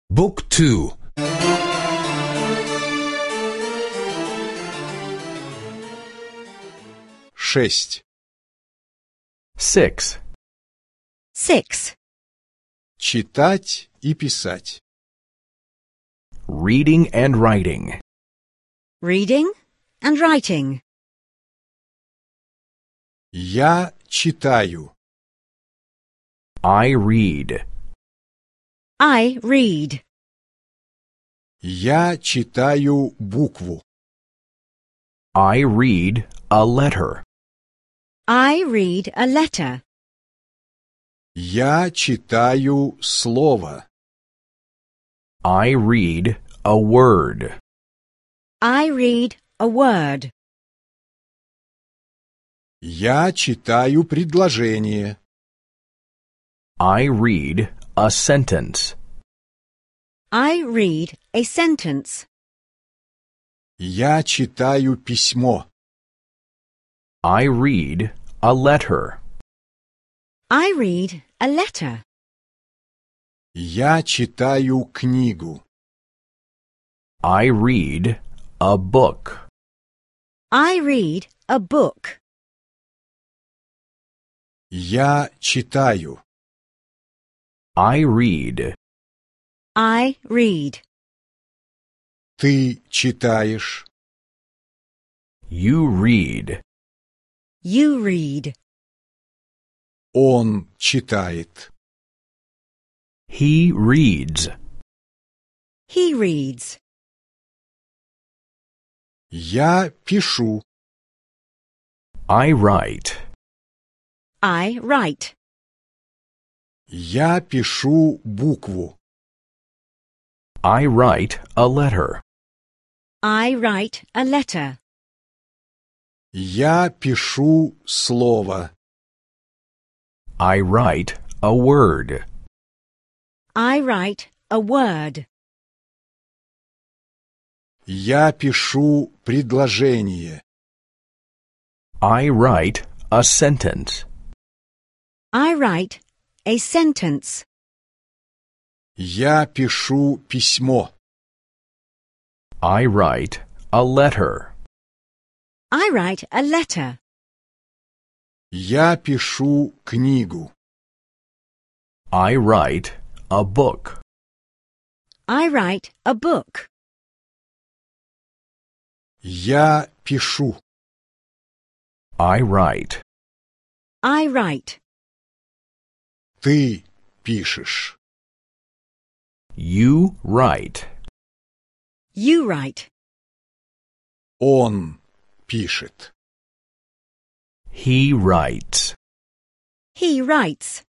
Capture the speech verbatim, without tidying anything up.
بوك تو. шесть. Six. Six. Читать и писать. Reading and writing. Reading and writing. Я читаю. I read. I read. Я читаю букву. I read a letter. I read a letter. Я читаю слово. I read a word. I read a word. Я читаю предложение. I read a sentence. I read a sentence. Я читаю письмо. I read a letter. I read a letter. Я читаю книгу. I read a book. I read a book. Я читаю. I read. I read. Ты читаешь. You read. You read. Он читает. He reads. He reads. Я пишу. I write. I write. Я пишу букву. I write a letter. I write a letter. Я пишу слово. I write a word. I write a word. Я пишу предложение. I write a sentence. I write a sentence. Я пишу письмо. I write a letter. I write a letter. Я пишу книгу. I write a book. I write a book. Я пишу. I write. I write. Ты пишешь. You write. You write. Он пишет. He writes. He writes.